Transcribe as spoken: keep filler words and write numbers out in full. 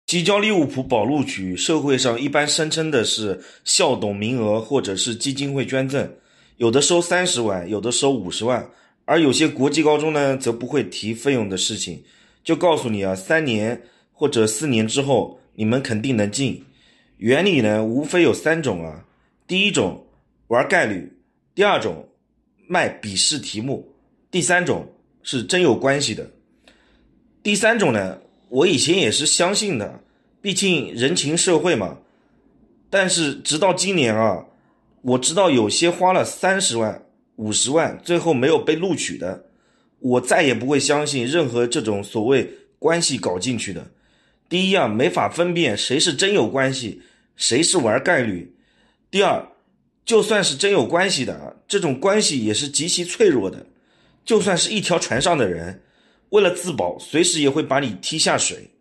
提交利物浦保录取，社会上一般声称的是校董名额或者是基金会捐赠，有的收三十万，有的收五十万，而有些国际高中呢，则不会提费用的事情，就告诉你啊，三年或者四年之后，你们肯定能进。原理呢，无非有三种啊，第一种玩概率，第二种卖笔试题目，第三种是真有关系的。第三种呢，我以前也是相信的，毕竟人情社会嘛。但是直到今年啊，我知道有些花了三十万、五十万，最后没有被录取的，我再也不会相信任何这种所谓关系搞进去的。第一啊，没法分辨谁是真有关系，谁是玩概率。第二，就算是真有关系的，这种关系也是极其脆弱的，就算是一条船上的人，为了自保，随时也会把你踢下水。